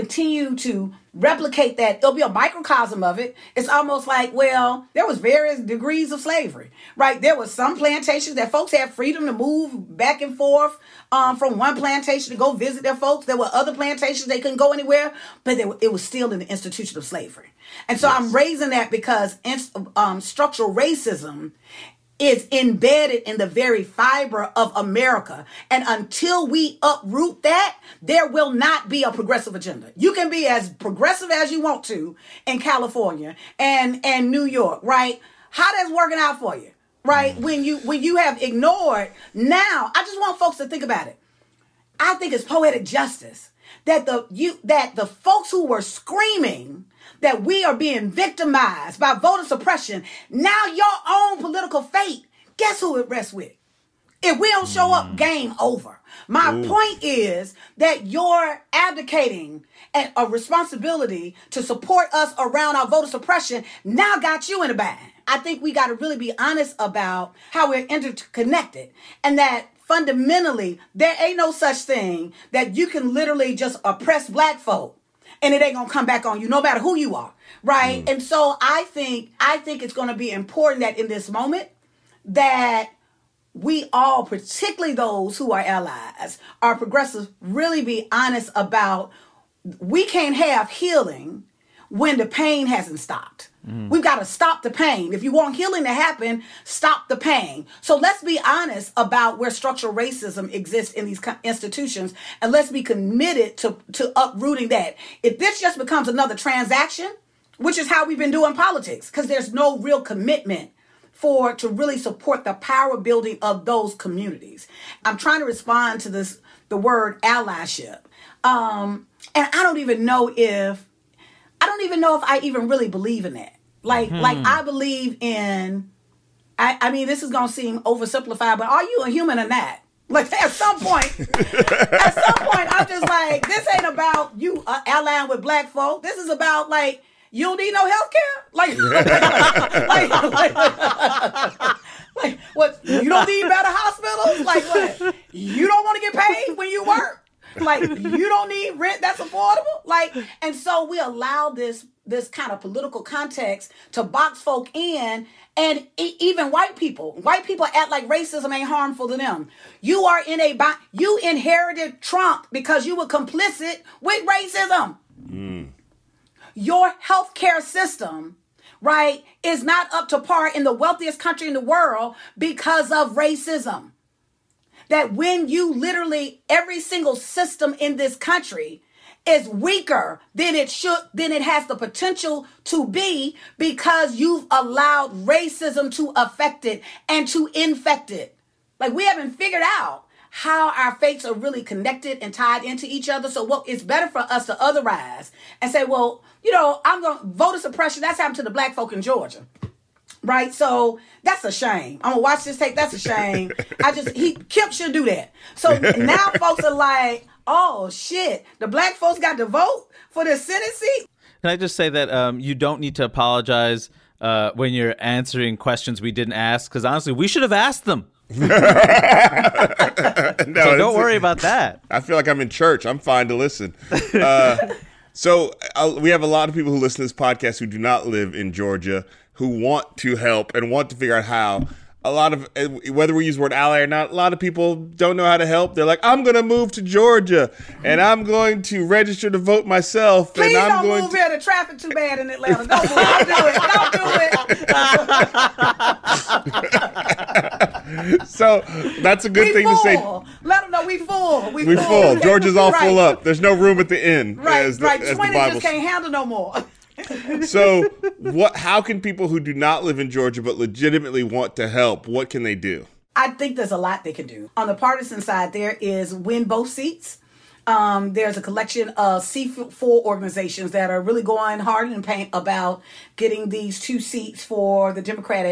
S4: to replicate that. There'll be a microcosm of it. It's almost like, well, there was various degrees of slavery, right? There was some plantations that folks had freedom to move back and forth from one plantation to go visit their folks. There were other plantations they couldn't go anywhere, but it was still in the institution of slavery. And so I'm raising that because structural racism is embedded in the very fiber of America. And until we uproot that, there will not be a progressive agenda. You can be as progressive as you want to in California and New York, right? How that's working out for you, right? When you have ignored, now, I just want folks to think about it. I think it's poetic justice that the folks who were screaming that we are being victimized by voter suppression, now your own political fate, guess who it rests with? If we don't show up, game over. My point is that you're abdicating a responsibility to support us around our voter suppression now got you in a bind. I think we got to really be honest about how we're interconnected and that fundamentally there ain't no such thing that you can literally just oppress black folk and it ain't gonna come back on you, no matter who you are, right? And so I think it's gonna be important that in this moment that we all, particularly those who are allies, our progressives, really be honest about we can't have healing when the pain hasn't stopped. We've got to stop the pain. If you want healing to happen, stop the pain. So let's be honest about where structural racism exists in these institutions, and let's be committed to uprooting that. If this just becomes another transaction, which is how we've been doing politics, because there's no real commitment to really support the power building of those communities. I'm trying to respond to the word allyship. And I don't even know if I even really believe in that. Like I believe in, I mean, this is going to seem oversimplified, but are you a human or not? Like at some point, I'm just like, this ain't about you allying with black folk. This is about like, you don't need no health care? Like what? You don't need better hospitals? Like what? You don't want to get paid when you work? Like you don't need rent that's affordable? Like, and so we allow this kind of political context to box folk in, and even white people act like racism ain't harmful to them. You inherited Trump because you were complicit with racism. Your healthcare system, right, is not up to par in the wealthiest country in the world because of racism. That when you literally, every single system in this country is weaker than it has the potential to be because you've allowed racism to affect it and to infect it. Like we haven't figured out how our fates are really connected and tied into each other. So it's better for us to otherize and say, well, I'm going to voter suppression. That's happened to the black folk in Georgia. Right. So that's a shame. I'm going to watch this tape. That's a shame. Kemp should do that. So now folks are like, oh shit, the black folks got to vote for the Senate seat.
S7: Can I just say that you don't need to apologize when you're answering questions we didn't ask? Because honestly, we should have asked them.
S3: No,
S7: so don't worry about that.
S3: I feel like I'm in church. I'm fine to listen. So we have a lot of people who listen to this podcast who do not live in Georgia, who want to help and want to figure out how. A lot of, whether we use the word ally or not, a lot of people don't know how to help. They're like, I'm going to move to Georgia and I'm going to register to vote myself.
S4: Please
S3: and I'm
S4: don't move here. The traffic too bad in Atlanta. Don't move. Don't do it.
S3: So that's a good thing to say.
S4: Let them know we full.
S3: We full. Georgia's all full up. There's no room at the inn.
S4: Right.
S3: As the Bible
S4: just can't handle no more.
S3: So how can people who do not live in Georgia but legitimately want to help, what can they do?
S4: I think there's a lot they can do. On the partisan side, there is Win Both Seats. There's a collection of C4 organizations that are really going hard in paint about getting these 2 seats for the Democratic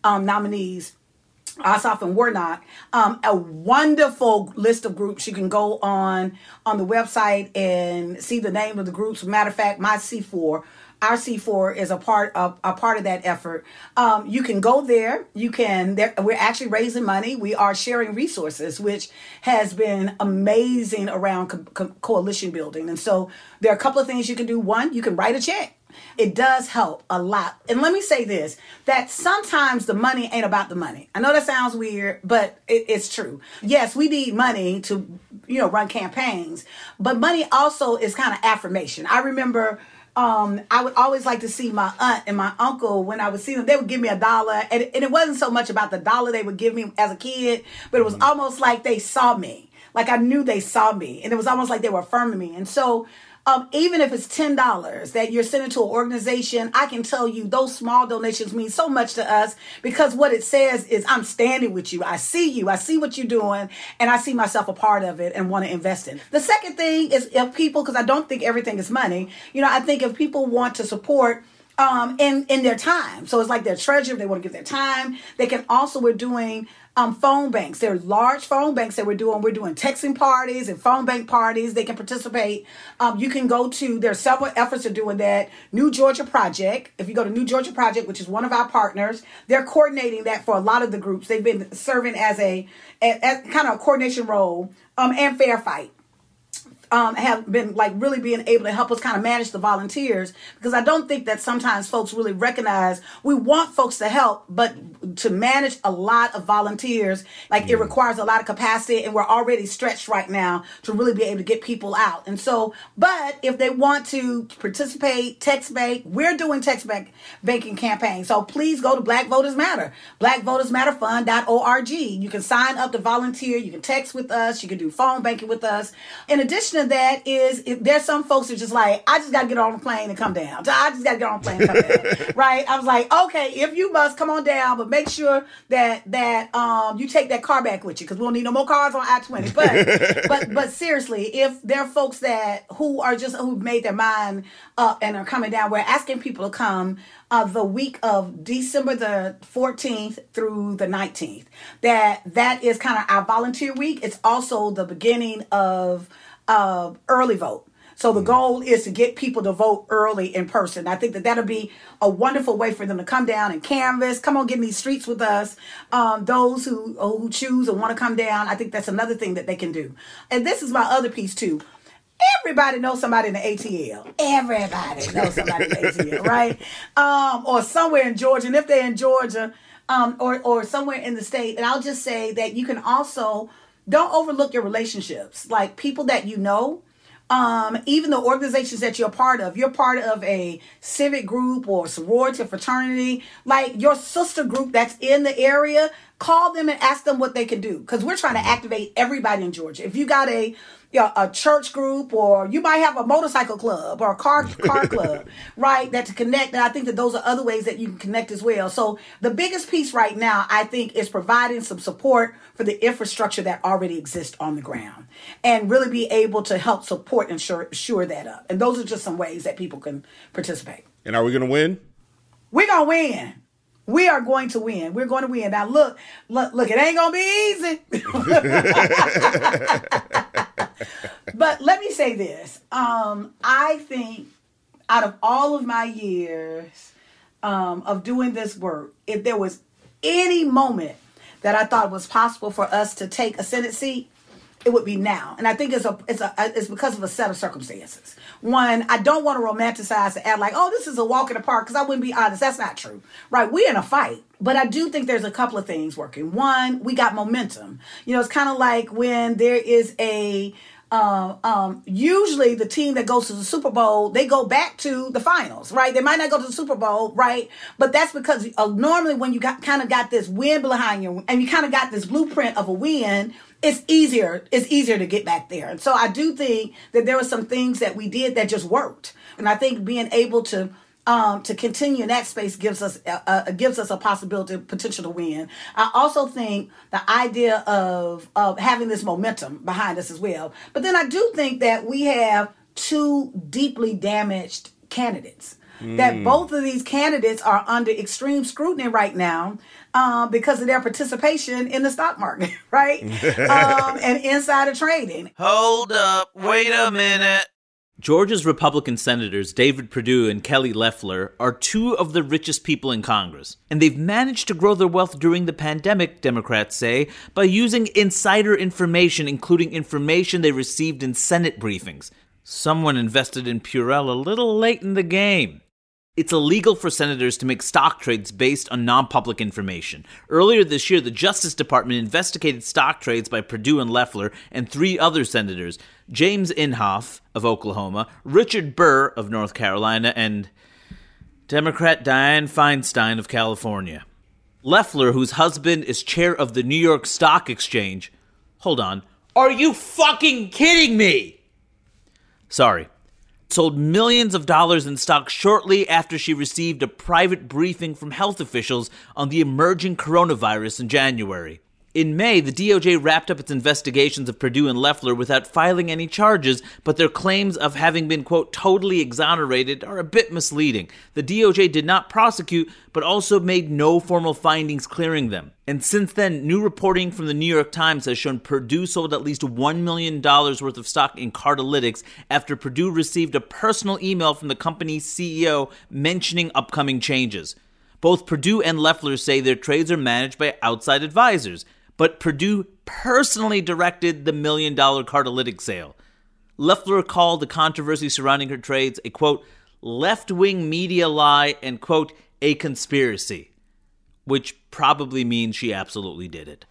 S4: nominees, Ossoff and Warnock, a wonderful list of groups. You can go on the website and see the name of the groups. Matter of fact, my C4, our C4 is a part of that effort. You can go there. We're actually raising money. We are sharing resources, which has been amazing around coalition building. And so there are a couple of things you can do. One, you can write a check. It does help a lot. And let me say this, that sometimes the money ain't about the money. I know that sounds weird, but it's true. Yes, we need money to, run campaigns, but money also is kind of affirmation. I remember I would always like to see my aunt and my uncle when I would see them. They would give me $1, and it wasn't so much about the dollar they would give me as a kid, but it was almost like they saw me. Like I knew they saw me, and it was almost like they were affirming me. And so even if it's $10 that you're sending to an organization, I can tell you those small donations mean so much to us, because what it says is I'm standing with you. I see what you're doing, and I see myself a part of it and want to invest in. The second thing is if people, because I don't think everything is money, I think if people want to support in their time. So it's like their treasure. If they want to give their time, they can also, we're doing phone banks. There are large phone banks that we're doing. We're doing texting parties and phone bank parties. They can participate. You can go to, there are several efforts of doing that. New Georgia Project. If you go to New Georgia Project, which is one of our partners, they're coordinating that for a lot of the groups. They've been serving as as kind of a coordination role, and Fair Fight. Have been really being able to help us kind of manage the volunteers, because I don't think that sometimes folks really recognize we want folks to help, but to manage a lot of volunteers, it requires a lot of capacity, and we're already stretched right now to really be able to get people out. And so, but if they want to participate, text bank, we're doing text banking campaigns. So please go to Black Voters Matter, blackvotersmatterfund.org. You can sign up to volunteer. You can text with us. You can do phone banking with us. In addition to that is, if there's some folks who are just like, I just got to get on the plane and come down. I just got to get on the plane and come down. Right? I was like, okay, if you must, come on down, but make sure that you take that car back with you, because we don't need no more cars on I-20. But seriously, if there are folks who've made their mind up and are coming down, we're asking people to come the week of December the 14th through the 19th. That is kind of our volunteer week. It's also the beginning of early vote. So the goal is to get people to vote early in person. I think that'll be a wonderful way for them to come down and canvass. Come on, get in these streets with us. Those who choose and want to come down, I think that's another thing that they can do. And this is my other piece too. Everybody knows somebody in the ATL. Everybody knows somebody in the ATL, right? Or somewhere in Georgia. And if they're in Georgia, or somewhere in the state. And I'll just say that you can also, don't overlook your relationships. Like people that you know, even the organizations that you're part of a civic group or sorority or fraternity, like your sister group that's in the area, call them and ask them what they can do. Because we're trying to activate everybody in Georgia. If you got a church group, or you might have a motorcycle club or a car club, right, that to connect. And I think that those are other ways that you can connect as well. So the biggest piece right now, I think, is providing some support for the infrastructure that already exists on the ground, and really be able to help support and shore that up. And those are just some ways that people can participate.
S3: And are we going to win?
S4: We're going to win. We are going to win. We're going to win. Now, look, it ain't going to be easy. But let me say this. I think out of all of my years of doing this work, if there was any moment that I thought was possible for us to take a Senate seat, it would be now. And I think it's because of a set of circumstances. One, I don't want to romanticize and act like, oh, this is a walk in the park, because I wouldn't be honest. That's not true, right? We're in a fight. But I do think there's a couple of things working. One, we got momentum. It's kind of like when there is usually the team that goes to the Super Bowl, they go back to the finals, right? They might not go to the Super Bowl, right? But that's because normally when you kind of got this win behind you, and you kind of got this blueprint of a win, it's easier to get back there. And so I do think that there were some things that we did that just worked. And I think being able to continue in that space gives us a possibility, potential to win. I also think the idea of having this momentum behind us as well. But then I do think that we have two deeply damaged candidates. that both of these candidates are under extreme scrutiny right now because of their participation in the stock market, right? And insider trading.
S2: Hold up, wait a minute.
S7: Georgia's Republican senators David Perdue and Kelly Loeffler are two of the richest people in Congress, and they've managed to grow their wealth during the pandemic, Democrats say, by using insider information, including information they received in Senate briefings. Someone invested in Purell a little late in the game. It's illegal for senators to make stock trades based on non-public information. Earlier this year, the Justice Department investigated stock trades by Perdue and Loeffler and three other senators, James Inhofe of Oklahoma, Richard Burr of North Carolina, and Democrat Dianne Feinstein of California. Loeffler, whose husband is chair of the New York Stock Exchange. Hold on. Are you fucking kidding me? Sorry. Sold millions of dollars in stock shortly after she received a private briefing from health officials on the emerging coronavirus in January. In May, the DOJ wrapped up its investigations of Perdue and Loeffler without filing any charges, but their claims of having been, quote, totally exonerated are a bit misleading. The DOJ did not prosecute, but also made no formal findings clearing them. And since then, new reporting from the New York Times has shown Perdue sold at least $1 million worth of stock in Cartalytics after Perdue received a personal email from the company's CEO mentioning upcoming changes. Both Perdue and Loeffler say their trades are managed by outside advisors, but Perdue personally directed the $1 million Cartalytics sale. Loeffler called the controversy surrounding her trades a, quote, left-wing media lie and, quote, a conspiracy, which probably means she absolutely did it.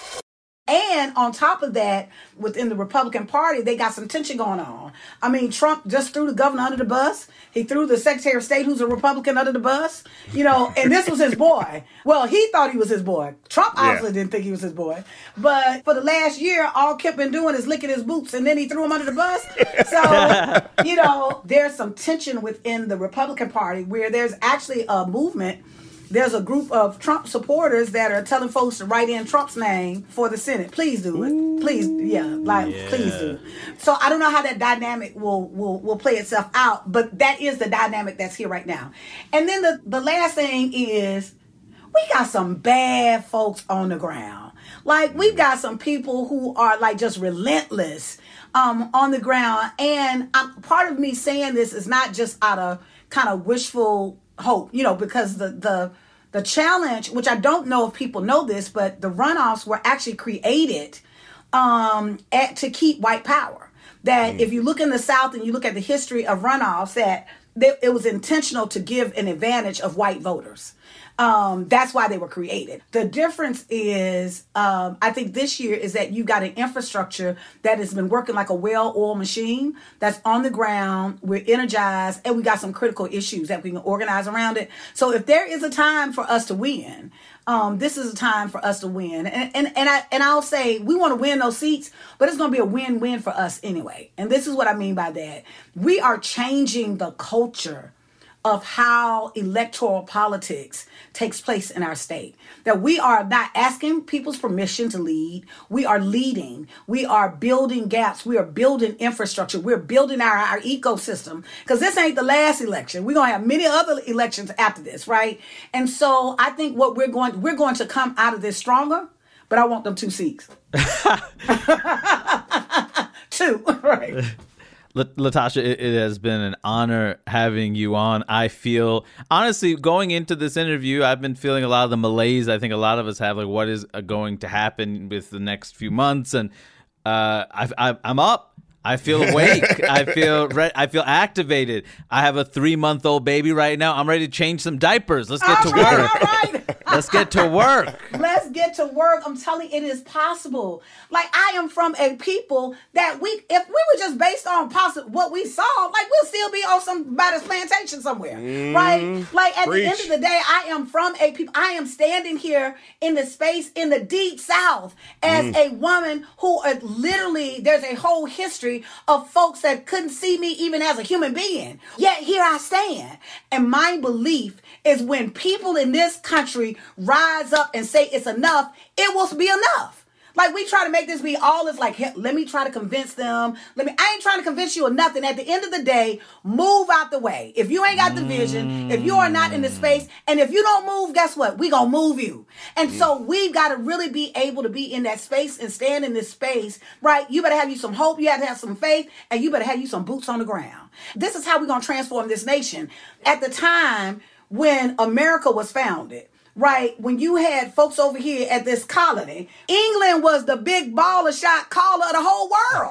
S4: And on top of that, within the Republican Party, they got some tension going on. I mean, Trump just threw the governor under the bus. He threw the Secretary of State, who's a Republican, under the bus. You know, and this was his boy. Well, he thought he was his boy. Trump obviously didn't think he was his boy. But for the last year, all Kip been doing is licking his boots, and then he threw him under the bus. So, you know, there's some tension within the Republican Party where there's actually a movement. There's a group of Trump supporters that are telling folks to write in Trump's name for the Senate. Please do it. Please, please do. So I don't know how that dynamic will play itself out, but that is the dynamic that's here right now. And then the last thing is we got some bad folks on the ground. Like, we've got some people who are like just relentless on the ground. And part of me saying this is not just out of kind of wishful hope, you know, because the challenge, which I don't know if people know this, but the runoffs were actually created to keep white power. That if you look in the South and you look at the history of runoffs, that it was intentional to give an advantage of white voters. That's why they were created. The difference is, I think this year is that you've got an infrastructure that has been working like a well-oiled machine that's on the ground. We're energized, and we got some critical issues that we can organize around it. So if there is a time for us to win, this is a time for us to win. And I'll say we want to win those seats, but it's going to be a win-win for us anyway. And this is what I mean by that. We are changing the culture of how electoral politics takes place in our state. That we are not asking people's permission to lead. We are leading. We are building gaps. We are building infrastructure. We're building our ecosystem. Because this ain't the last election. We're going to have many other elections after this, right? And so I think what we're going to come out of this stronger, but I want them 2 seats. 2, right?
S7: Latasha, it has been an honor having you on. I feel, honestly, going into this interview, I've been feeling a lot of the malaise I think a lot of us have, like what is going to happen with the next few months. And I'm up. I feel awake. I feel activated. I have a 3-month-old baby right now. I'm ready to change some diapers. Let's get to work.
S4: All right.
S7: Let's get to work.
S4: Let's get to work. I'm telling you, it is possible. Like, I am from a people that if we were just based on what we saw, like, we'll still be on somebody's plantation somewhere, right? Like, at the end of the day, I am from a people. I am standing here in the space in the deep South as a woman who literally, there's a whole history of folks that couldn't see me even as a human being. Yet here I stand. And my belief is when people in this country rise up and say it's enough, it will be enough. Like, we try to make this be all this, like, hey, let me try to convince them. I ain't trying to convince you of nothing. At the end of the day, move out the way. If you ain't got the vision, if you are not in the space, and if you don't move, guess what? We gonna move you. And so we've got to really be able to be in that space and stand in this space, right? You better have you some hope, you have to have some faith, and you better have you some boots on the ground. This is how we're gonna transform this nation. At the time when America was founded, right, when you had folks over here at this colony, England was the big baller shot caller of the whole world.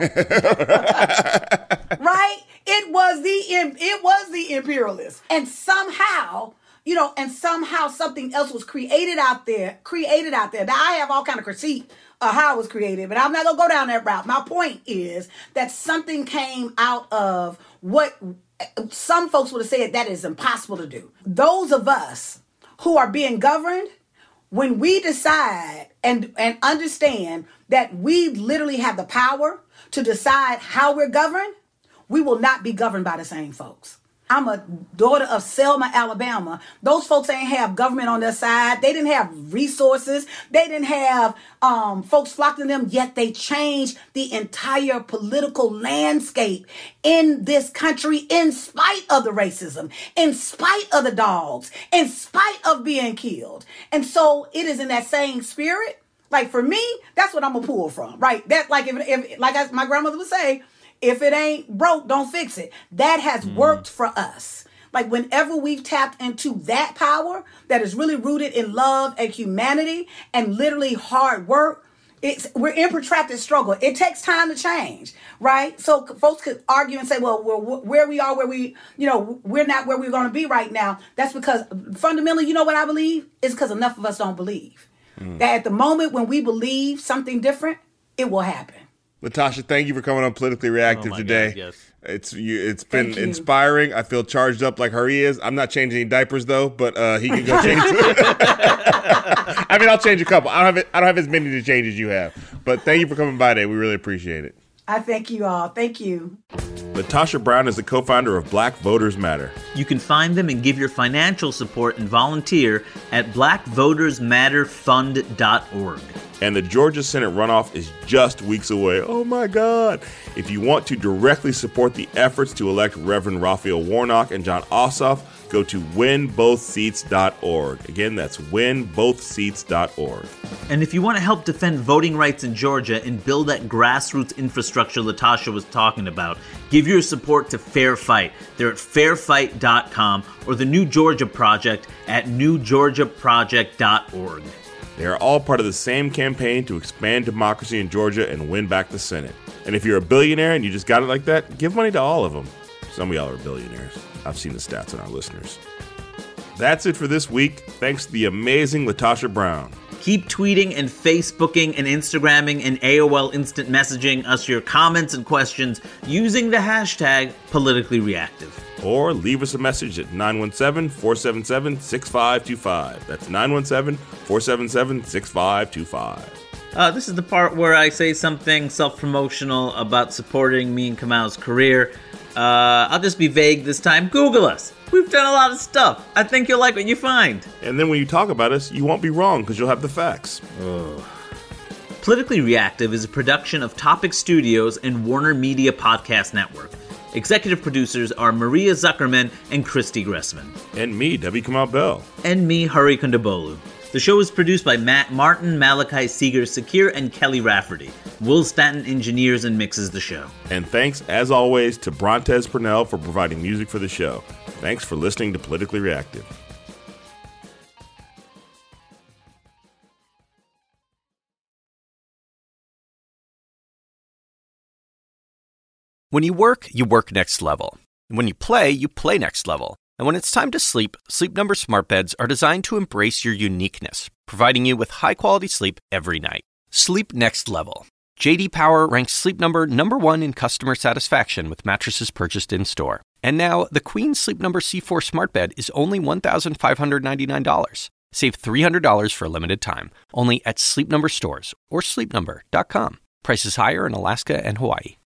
S4: Right? It was the imperialists. And somehow, something else was created out there. Now, I have all kind of critique of how it was created, but I'm not going to go down that route. My point is that something came out of what some folks would have said that is impossible to do. Those of us who are being governed, when we decide and understand that we literally have the power to decide how we're governed, we will not be governed by the same folks. I'm a daughter of Selma, Alabama. Those folks ain't have government on their side. They didn't have resources. They didn't have folks flock to them, yet they changed the entire political landscape in this country in spite of the racism, in spite of the dogs, in spite of being killed. And so it is in that same spirit. Like, for me, that's what I'm going to pull from, right? That, like, if my grandmother would say, if it ain't broke, don't fix it. That has worked for us. Like, whenever we've tapped into that power that is really rooted in love and humanity and literally hard work, we're in protracted struggle. It takes time to change, right? So folks could argue and say, well, where we are, we're not where we're going to be right now. That's because fundamentally, you know what I believe? It's because enough of us don't believe. That at the moment when we believe something different, it will happen.
S3: LaTosha, thank you for coming on Politically Reactive today.
S7: God, yes.
S3: It's been inspiring. I feel charged up like Hari is. I'm not changing any diapers though, but he can go change. I mean, I'll change a couple. I don't have as many to change as you have. But thank you for coming by today. We really appreciate it.
S4: I thank you all. Thank you.
S3: LaTosha Brown is the co-founder of Black Voters Matter.
S7: You can find them and give your financial support and volunteer at blackvotersmatterfund.org.
S3: And the Georgia Senate runoff is just weeks away. Oh my God. If you want to directly support the efforts to elect Reverend Raphael Warnock and Jon Ossoff, go to winbothseats.org. Again, that's winbothseats.org.
S7: And if you want to help defend voting rights in Georgia and build that grassroots infrastructure LaTosha was talking about, give your support to Fair Fight. They're at fairfight.com or the New Georgia Project at newgeorgiaproject.org.
S3: They are all part of the same campaign to expand democracy in Georgia and win back the Senate. And if you're a billionaire and you just got it like that, give money to all of them. Some of y'all are billionaires. I've seen the stats on our listeners. That's it for this week. Thanks to the amazing LaTosha Brown.
S7: Keep tweeting and Facebooking and Instagramming and AOL instant messaging us your comments and questions using the hashtag politicallyreactive.
S3: Or leave us a message at 917-477-6525. That's 917-477-6525.
S7: This is the part where I say something self-promotional about supporting me and Kamal's career. I'll just be vague this time. Google us. We've done a lot of stuff. I think you'll like what you find.
S3: And then when you talk about us, you won't be wrong because you'll have the facts.
S7: Politically Reactive is a production of Topic Studios and Warner Media Podcast Network. Executive producers are Maria Zuckerman and Christy Gressman.
S3: And me, W. Kamau Bell.
S7: And me, Hari Kondabolu. The show is produced by Matt Martin, Malachi Seeger-Sakir, and Kelly Rafferty. Will Stanton engineers and mixes the show.
S3: And thanks, as always, to Brontez Purnell for providing music for the show. Thanks for listening to Politically Reactive.
S8: When you work next level. And when you play next level. And when it's time to sleep, Sleep Number smart beds are designed to embrace your uniqueness, providing you with high-quality sleep every night. Sleep next level. J.D. Power ranks Sleep Number #1 in customer satisfaction with mattresses purchased in-store. And now, the Queen Sleep Number C4 smart bed is only $1,599. Save $300 for a limited time, only at Sleep Number stores or sleepnumber.com. Prices higher in Alaska and Hawaii.